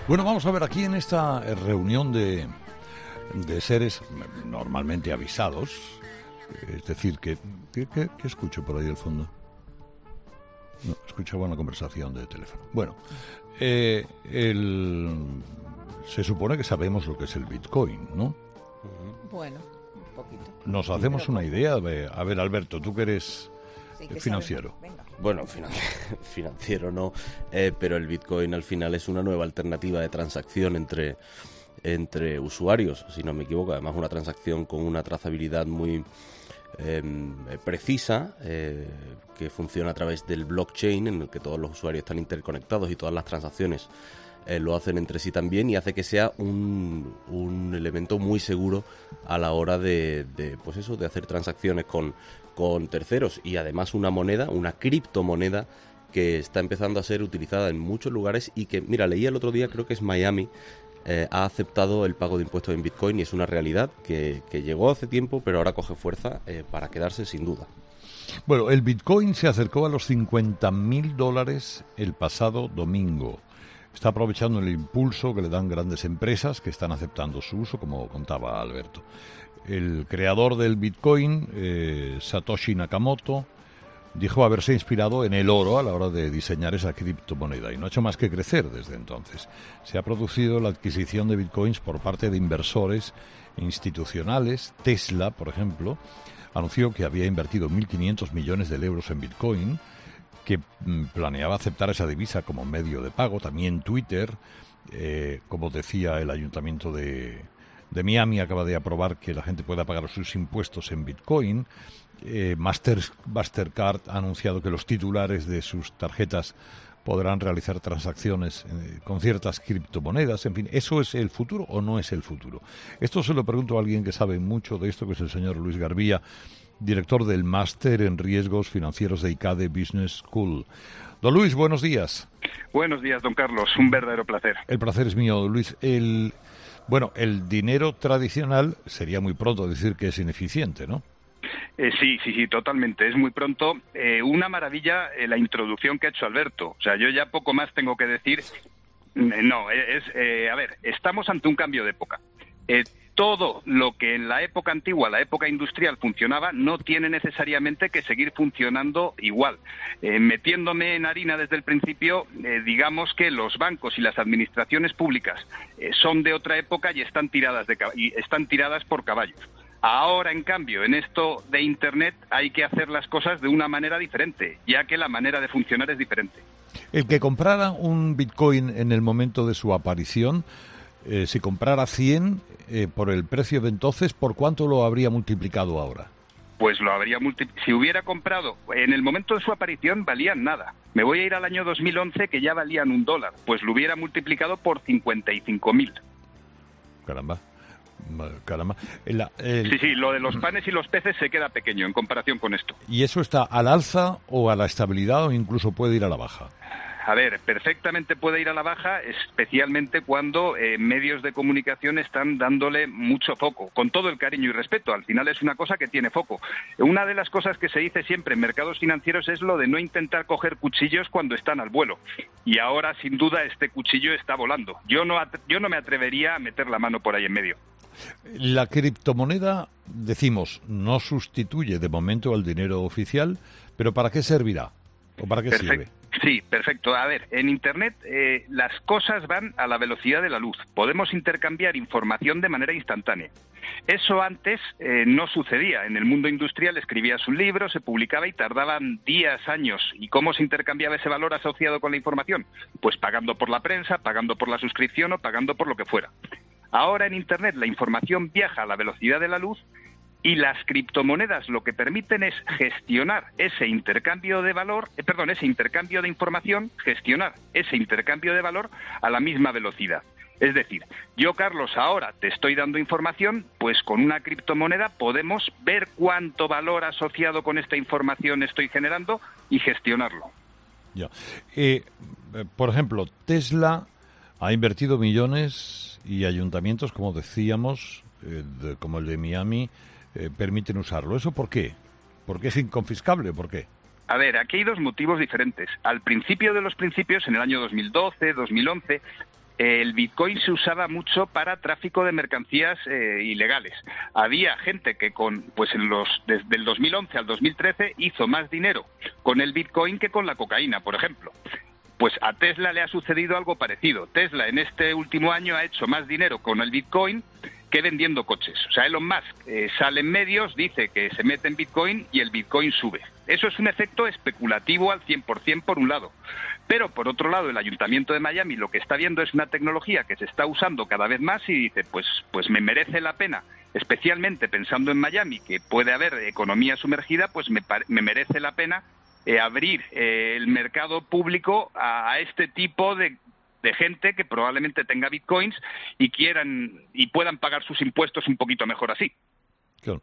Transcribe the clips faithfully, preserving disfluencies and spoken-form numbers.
Bueno, vamos a ver, aquí en esta reunión de, de seres normalmente avisados, es decir, que ¿qué, qué, qué escucho por ahí al fondo? No, escuchaba una conversación de teléfono. Bueno, eh, el, se supone que sabemos lo que es el Bitcoin, ¿no? Bueno, un poquito. Nos hacemos una idea. De, a ver, Alberto, tú que eres Sí, que financiero. sabemos. Venga. Bueno, finan- financiero no, eh, pero el Bitcoin al final es una nueva alternativa de transacción entre, entre usuarios, si no me equivoco. Además, una transacción con una trazabilidad muy eh, precisa, eh, que funciona a través del blockchain, en el que todos los usuarios están interconectados y todas las transacciones eh, lo hacen entre sí también, y hace que sea un, un elemento muy seguro a la hora de, de, pues eso, de hacer transacciones con, con terceros, y además una moneda, una criptomoneda que está empezando a ser utilizada en muchos lugares y que, mira, leí el otro día, creo que es Miami, eh, ha aceptado el pago de impuestos en Bitcoin, y es una realidad que, que llegó hace tiempo, pero ahora coge fuerza eh, para quedarse sin duda. Bueno, el Bitcoin se acercó a los cincuenta mil dólares el pasado domingo. Está aprovechando el impulso que le dan grandes empresas que están aceptando su uso, como contaba Alberto. El creador del Bitcoin, eh, Satoshi Nakamoto, dijo haberse inspirado en el oro a la hora de diseñar esa criptomoneda y no ha hecho más que crecer desde entonces. Se ha producido la adquisición de Bitcoins por parte de inversores institucionales. Tesla, por ejemplo, anunció que había invertido mil quinientos millones de euros en Bitcoin, que mm, planeaba aceptar esa divisa como medio de pago. También Twitter, eh, como decía el Ayuntamiento de, de Miami, acaba de aprobar que la gente pueda pagar sus impuestos en Bitcoin. Eh, Master, Mastercard ha anunciado que los titulares de sus tarjetas podrán realizar transacciones eh, con ciertas criptomonedas. En fin, ¿eso es el futuro o no es el futuro? Esto se lo pregunto a alguien que sabe mucho de esto, que es el señor Luis Garbía, director del Máster en Riesgos Financieros de I C A D E Business School. Don Luis, buenos días. Buenos días, don Carlos. Un verdadero placer. El placer es mío, don Luis. El, bueno, el dinero tradicional sería muy pronto decir que es ineficiente, ¿no? Eh, sí, sí, sí, totalmente. Es muy pronto. Eh, una maravilla eh, la introducción que ha hecho Alberto. O sea, yo ya poco más tengo que decir. Eh, no, es, eh, a ver, estamos ante un cambio de época. Eh, todo lo que en la época antigua, la época industrial, funcionaba, no tiene necesariamente que seguir funcionando igual. Eh, metiéndome en harina desde el principio, eh, digamos que los bancos y las administraciones públicas eh, son de otra época y están tiradas de cab- y están tiradas por caballos. Ahora, en cambio, en esto de Internet hay que hacer las cosas de una manera diferente, ya que la manera de funcionar es diferente. El que comprara un Bitcoin en el momento de su aparición, eh, si comprara cien eh, por el precio de entonces, ¿por cuánto lo habría multiplicado ahora? Pues lo habría multiplicado. Si hubiera comprado en el momento de su aparición, valían nada. Me voy a ir al año dos mil once, que ya valían un dólar. Pues lo hubiera multiplicado por cincuenta y cinco mil. Caramba. Caramba. La, el... Sí, sí, lo de los panes y los peces se queda pequeño en comparación con esto. ¿Y eso está al alza o a la estabilidad o incluso puede ir a la baja? A ver, perfectamente puede ir a la baja, especialmente cuando eh, medios de comunicación están dándole mucho foco, con todo el cariño y respeto. Al final es una cosa que tiene foco. Una de las cosas que se dice siempre en mercados financieros es lo de no intentar coger cuchillos cuando están al vuelo. Y ahora, sin duda, este cuchillo está volando. Yo no, yo no me atrevería a meter la mano por ahí en medio. La criptomoneda, decimos, no sustituye de momento al dinero oficial, pero ¿para qué servirá? ¿O para qué Perfecto. sirve? Sí, perfecto. A ver, en Internet eh, las cosas van a la velocidad de la luz. Podemos intercambiar información de manera instantánea. Eso antes eh, no sucedía. En el mundo industrial escribías un libro, se publicaba y tardaban días, años. ¿Y cómo se intercambiaba ese valor asociado con la información? Pues pagando por la prensa, pagando por la suscripción o pagando por lo que fuera. Ahora en Internet la información viaja a la velocidad de la luz y las criptomonedas lo que permiten es gestionar ese intercambio de valor, eh, perdón, ese intercambio de información, gestionar ese intercambio de valor a la misma velocidad. Es decir, yo, Carlos, ahora te estoy dando información, pues con una criptomoneda podemos ver cuánto valor asociado con esta información estoy generando y gestionarlo. Ya. Eh, por ejemplo, Tesla ha invertido millones y ayuntamientos, como decíamos, eh, de, como el de Miami, eh, permiten usarlo. ¿Eso por qué? ¿Por qué es inconfiscable? ¿Por qué? A ver, aquí hay dos motivos diferentes. Al principio de los principios, en el año dos mil doce, dos mil once, el Bitcoin se usaba mucho para tráfico de mercancías eh, ilegales. Había gente que con, pues en los, desde el dos mil once al dos mil trece hizo más dinero con el Bitcoin que con la cocaína, por ejemplo. Pues a Tesla le ha sucedido algo parecido. Tesla en este último año ha hecho más dinero con el Bitcoin que vendiendo coches. O sea, Elon Musk eh, sale en medios, dice que se mete en Bitcoin y el Bitcoin sube. Eso es un efecto especulativo al cien por ciento por un lado. Pero por otro lado, el Ayuntamiento de Miami lo que está viendo es una tecnología que se está usando cada vez más y dice, pues, pues me merece la pena, especialmente pensando en Miami, que puede haber economía sumergida, pues me, me merece la pena Eh, abrir eh, el mercado público a, a este tipo de, de gente que probablemente tenga bitcoins y quieran y puedan pagar sus impuestos un poquito mejor así. Claro.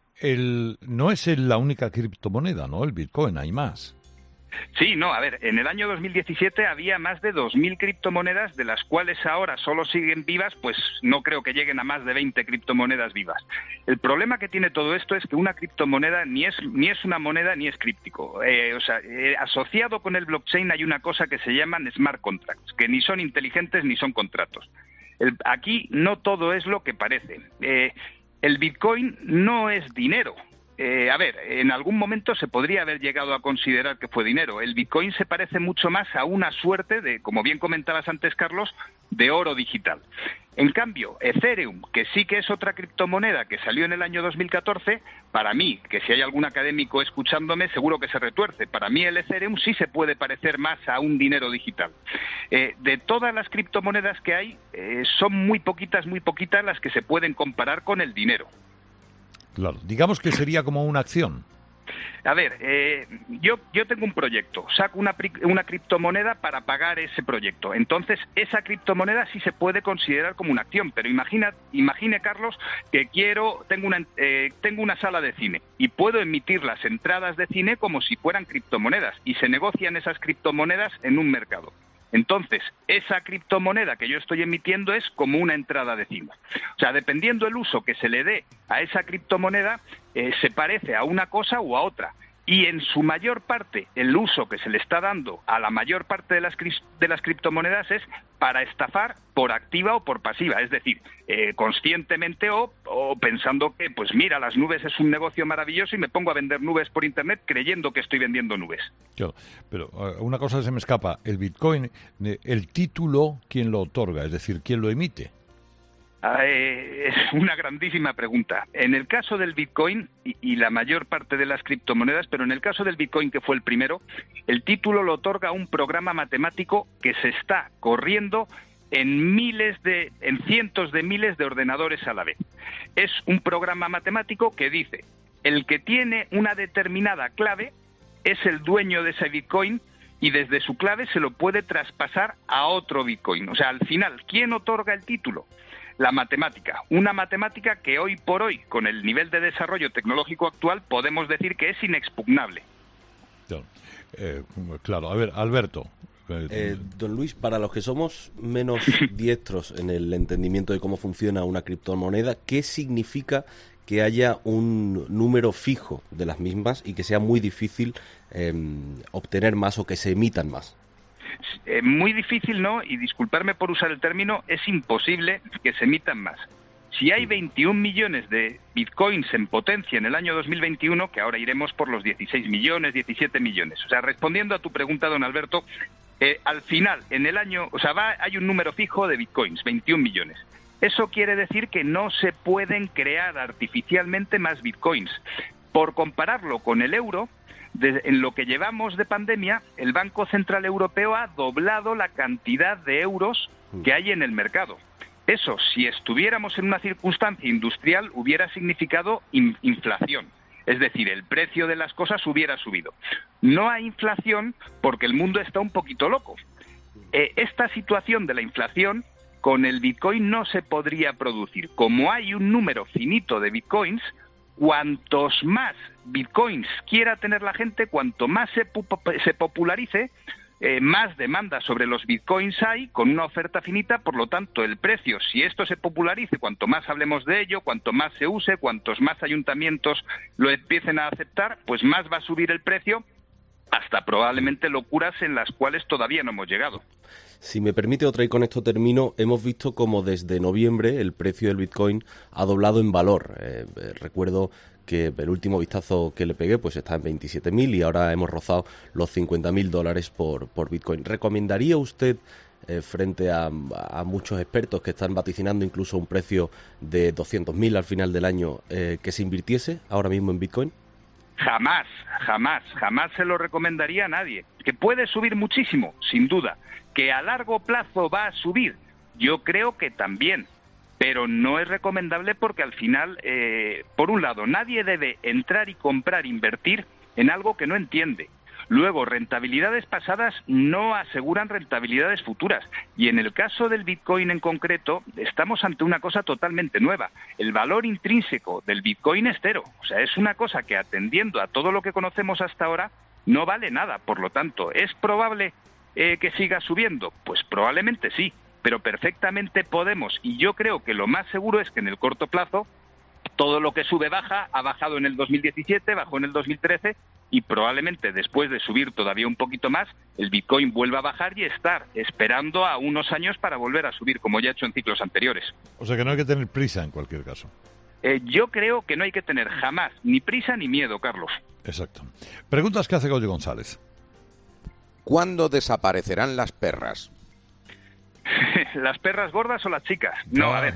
El, no es el, la única criptomoneda, ¿no? El Bitcoin, hay más. Sí, no, a ver, en el año dos mil diecisiete había más de dos mil criptomonedas, de las cuales ahora solo siguen vivas, pues no creo que lleguen a más de veinte criptomonedas vivas. El problema que tiene todo esto es que una criptomoneda ni es ni es una moneda ni es críptico. Eh, o sea, eh, asociado con el blockchain hay una cosa que se llaman smart contracts, que ni son inteligentes ni son contratos. El, aquí no todo es lo que parece. Eh, el Bitcoin no es dinero. Eh, a ver, en algún momento se podría haber llegado a considerar que fue dinero. El Bitcoin se parece mucho más a una suerte de, como bien comentabas antes, Carlos, de oro digital. En cambio, Ethereum, que sí que es otra criptomoneda que salió en el año dos mil catorce, para mí, que si hay algún académico escuchándome, seguro que se retuerce. Para mí el Ethereum sí se puede parecer más a un dinero digital. Eh, de todas las criptomonedas que hay, eh, son muy poquitas, muy poquitas las que se pueden comparar con el dinero. Claro, digamos que sería como una acción. A ver, eh, yo, yo tengo un proyecto, saco una, una criptomoneda para pagar ese proyecto. Entonces, esa criptomoneda sí se puede considerar como una acción, pero imagina, imagine, Carlos, que quiero, tengo una, eh, tengo una sala de cine y puedo emitir las entradas de cine como si fueran criptomonedas y se negocian esas criptomonedas en un mercado. Entonces, esa criptomoneda que yo estoy emitiendo es como una entrada de cine. O sea, dependiendo del uso que se le dé a esa criptomoneda, eh, se parece a una cosa o a otra. Y en su mayor parte, el uso que se le está dando a la mayor parte de las, de las criptomonedas es para estafar por activa o por pasiva. Es decir, eh, conscientemente o, o pensando que, pues mira, las nubes es un negocio maravilloso y me pongo a vender nubes por Internet creyendo que estoy vendiendo nubes. Claro, pero uh, una cosa se me escapa. El Bitcoin, el título, ¿quién lo otorga? Es decir, ¿quién lo emite? Eh, es una grandísima pregunta. En el caso del Bitcoin y, y la mayor parte de las criptomonedas, pero en el caso del Bitcoin, que fue el primero, el título lo otorga un programa matemático que se está corriendo en miles de, en cientos de miles de ordenadores a la vez. Es un programa matemático que dice, el que tiene una determinada clave es el dueño de ese Bitcoin y desde su clave se lo puede traspasar a otro Bitcoin. O sea, al final, ¿quién otorga el título? La matemática, una matemática que hoy por hoy, con el nivel de desarrollo tecnológico actual, podemos decir que es inexpugnable. Claro, eh, claro. A ver, Alberto. Eh, don Luis, para los que somos menos diestros en el entendimiento de cómo funciona una criptomoneda, ¿qué significa que haya un número fijo de las mismas y que sea muy difícil eh, obtener más o que se emitan más? Eh, muy difícil, ¿no? Y disculparme por usar el término, es imposible que se emitan más. Si hay veintiún millones de bitcoins en potencia en el año dos mil veintiuno, que ahora iremos por los dieciséis millones, diecisiete millones. O sea, respondiendo a tu pregunta, don Alberto, eh, al final, en el año, o sea, va, hay un número fijo de bitcoins, veintiún millones. Eso quiere decir que no se pueden crear artificialmente más bitcoins. Por compararlo con el euro, de, en lo que llevamos de pandemia, el Banco Central Europeo ha doblado la cantidad de euros que hay en el mercado. Eso, si estuviéramos en una circunstancia industrial, hubiera significado in, inflación. Es decir, el precio de las cosas hubiera subido. No hay inflación porque el mundo está un poquito loco. Eh, esta situación de la inflación con el Bitcoin no se podría producir. Como hay un número finito de Bitcoins, cuantos más Bitcoins quiera tener la gente, cuanto más se, se popularice, eh, más demanda sobre los Bitcoins hay con una oferta finita. Por lo tanto, el precio, si esto se popularice, cuanto más hablemos de ello, cuanto más se use, cuantos más ayuntamientos lo empiecen a aceptar, pues más va a subir el precio hasta probablemente locuras en las cuales todavía no hemos llegado. Si me permite otra, y con esto termino, hemos visto como desde noviembre el precio del Bitcoin ha doblado en valor. Eh, eh, recuerdo que el último vistazo que le pegué pues está en veintisiete mil y ahora hemos rozado los cincuenta mil dólares por, por Bitcoin. ¿Recomendaría usted, eh, frente a, a muchos expertos que están vaticinando incluso un precio de doscientos mil al final del año, eh, que se invirtiese ahora mismo en Bitcoin? Jamás, jamás, jamás se lo recomendaría a nadie. Que puede subir muchísimo, sin duda. Que a largo plazo va a subir, yo creo que también. Pero no es recomendable porque al final, eh, por un lado, nadie debe entrar y comprar, invertir en algo que no entiende. Luego, rentabilidades pasadas no aseguran rentabilidades futuras. Y en el caso del Bitcoin en concreto, estamos ante una cosa totalmente nueva. El valor intrínseco del Bitcoin es cero. O sea, es una cosa que, atendiendo a todo lo que conocemos hasta ahora, no vale nada. Por lo tanto, ¿es probable eh, que siga subiendo? Pues probablemente sí, pero perfectamente podemos. Y yo creo que lo más seguro es que en el corto plazo, todo lo que sube baja, ha bajado en el dos mil diecisiete, bajó en el dos mil trece, y probablemente después de subir todavía un poquito más, el Bitcoin vuelva a bajar y estar esperando a unos años para volver a subir, como ya ha hecho en ciclos anteriores. O sea que no hay que tener prisa en cualquier caso. Eh, yo creo que no hay que tener jamás ni prisa ni miedo, Carlos. Exacto. Preguntas que hace Goyo González. ¿Cuándo desaparecerán las perras? ¿Las perras gordas o las chicas? No, a ver.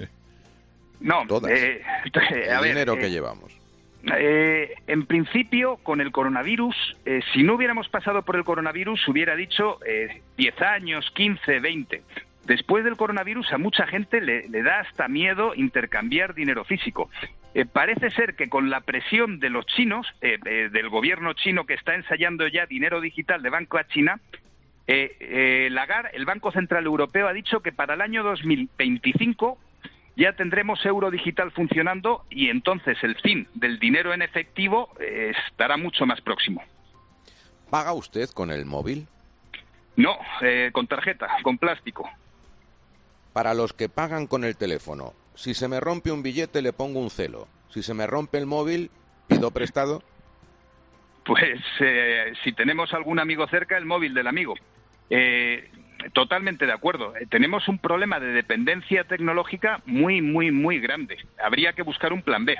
No, todas. Eh, el a ver, dinero eh, que llevamos. Eh, en principio, con el coronavirus, eh, si no hubiéramos pasado por el coronavirus, hubiera dicho eh, diez años, quince, veinte. Después del coronavirus, a mucha gente le, le da hasta miedo intercambiar dinero físico. Eh, parece ser que con la presión de los chinos, eh, eh, del gobierno chino que está ensayando ya dinero digital de Banco a China, eh, eh, Lagarde, el Banco Central Europeo, ha dicho que para el año dos mil veinticinco ya tendremos euro digital funcionando y entonces el fin del dinero en efectivo eh, estará mucho más próximo. ¿Paga usted con el móvil? No, eh, con tarjeta, con plástico. Para los que pagan con el teléfono, si se me rompe un billete le pongo un celo. Si se me rompe el móvil, ¿pido prestado? Pues eh, si tenemos algún amigo cerca, el móvil del amigo. Eh, totalmente de acuerdo. Eh, tenemos un problema de dependencia tecnológica muy, muy, muy grande. Habría que buscar un plan B.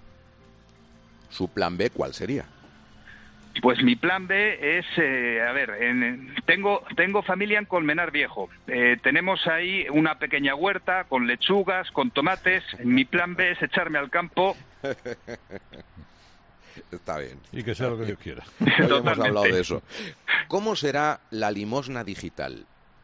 ¿Su plan B cuál sería? Pues mi plan B es, eh, a ver, en, tengo tengo familia en Colmenar Viejo. Eh, tenemos ahí una pequeña huerta con lechugas, con tomates. Mi plan B es echarme al campo. Está bien. Y que sea lo que Dios quiera. Hoy hemos hablado de eso. ¿Cómo será la limosna digital?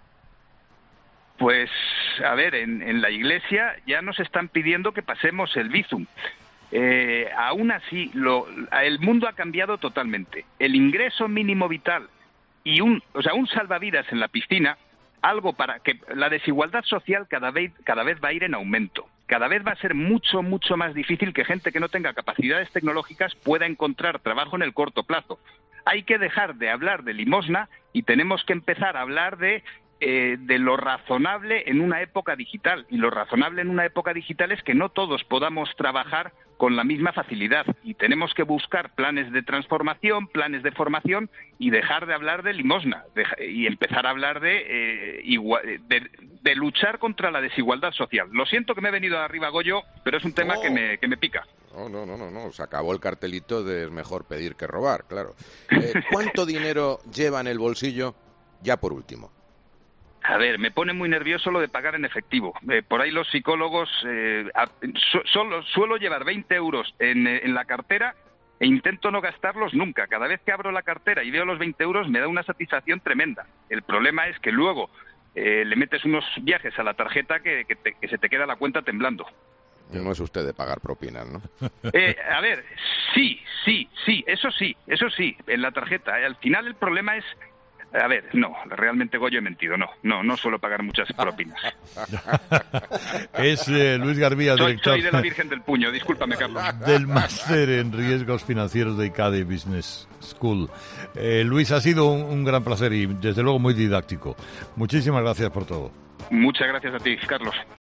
Pues, a ver, en, en la Iglesia ya nos están pidiendo que pasemos el Bizum. Eh, aún así, lo, el mundo ha cambiado totalmente. El ingreso mínimo vital y un, o sea, un salvavidas en la piscina, algo para que la desigualdad social cada vez, cada vez va a ir en aumento. Cada vez va a ser mucho, mucho más difícil que gente que no tenga capacidades tecnológicas pueda encontrar trabajo en el corto plazo. Hay que dejar de hablar de limosna y tenemos que empezar a hablar de Eh, de lo razonable en una época digital. Y lo razonable en una época digital es que no todos podamos trabajar con la misma facilidad. Y tenemos que buscar planes de transformación, planes de formación y dejar de hablar de limosna de, y empezar a hablar de, eh, igual, de, de luchar contra la desigualdad social. Lo siento que me he venido arriba, Goyo, pero es un tema oh. que, me, que me pica. No, no, no, no, no. Se acabó el cartelito de es mejor pedir que robar, claro. Eh, ¿Cuánto dinero lleva en el bolsillo? Ya por último. A ver, me pone muy nervioso lo de pagar en efectivo. Eh, por ahí los psicólogos, eh, a, su, solo suelo llevar veinte euros en, en la cartera e intento no gastarlos nunca. Cada vez que abro la cartera y veo los veinte euros me da una satisfacción tremenda. El problema es que luego eh, le metes unos viajes a la tarjeta que, que, te, que se te queda la cuenta temblando. No es usted de pagar propinas, ¿no? Eh, a ver, sí, sí, sí, eso sí, eso sí, en la tarjeta. Al final el problema es... A ver, no, realmente Goyo he mentido, no, no, no suelo pagar muchas propinas. Es eh, Luis Garbía, soy, director... Soy de la Virgen del Puño, discúlpame, Carlos. Del máster en riesgos financieros de I C A D E Business School. Eh, Luis, ha sido un, un gran placer y desde luego muy didáctico. Muchísimas gracias por todo. Muchas gracias a ti, Carlos.